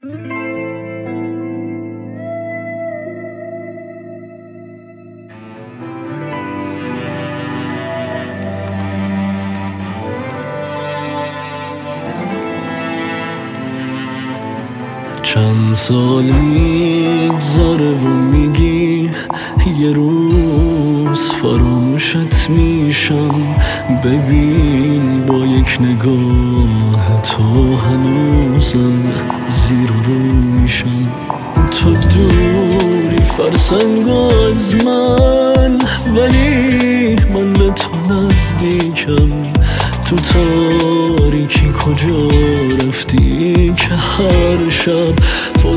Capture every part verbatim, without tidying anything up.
چند سال میگذاره و میگی یه روز فراموشت میشم. ببین با یک نگاه تو هنوزم زیر و رو میشم. تو دوری فرسنگ از من، ولی من به تو نزدیکم. تو تاریکی کجا رفتی که هر شب پر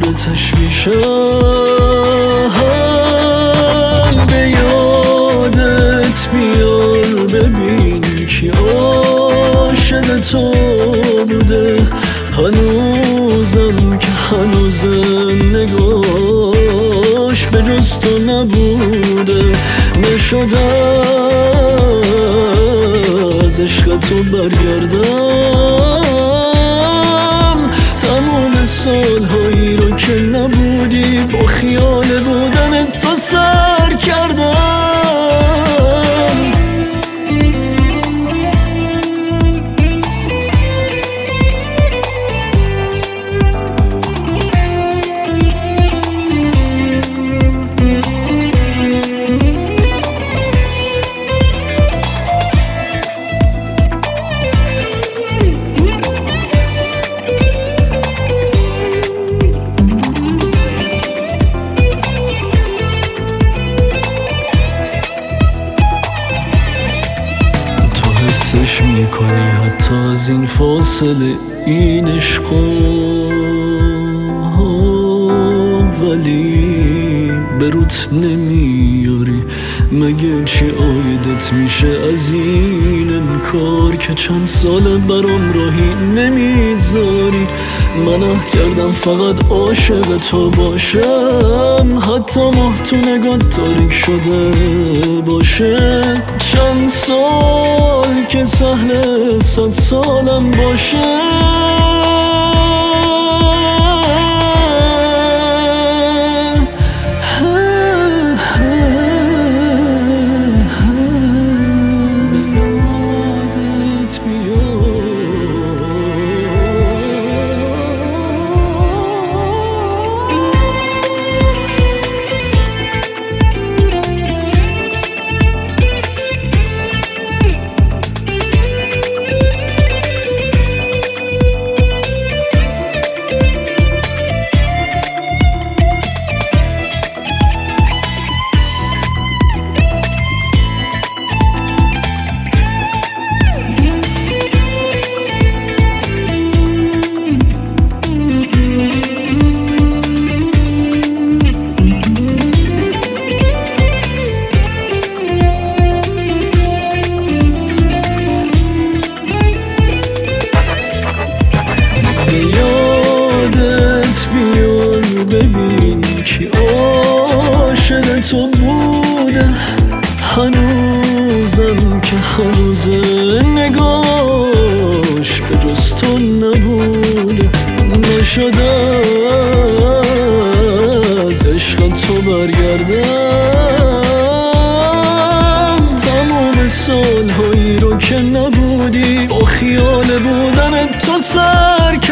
تشویشم؟ به یادت بیار ببین کی عاشق تو بوده. هنوزم که هنوز نگاش به جز تو نبوده. نشدم از عشق تو برگردم. تمام سالهایی رو که نبودی با خیال بودن تو سر کردم. حسش میکنی حتی از این فاصله این عشقا، ولی به روت نمیاری. مگه چی آیدت میشه از این انکار که چند ساله برام راهی نمیذاری؟ من عهد کردم فقط عاشق تو باشم، حتی ماه تو نگاه تاریک شده باشه. چند سال که سهل صد سالم باشه. ببین کی عاشق تو بوده. هنوزم که هنوز نگاش به جز تو نبوده. نشده از عشق تو برگردم. تمام سالهایی رو که نبودی با خیال بودن تو سر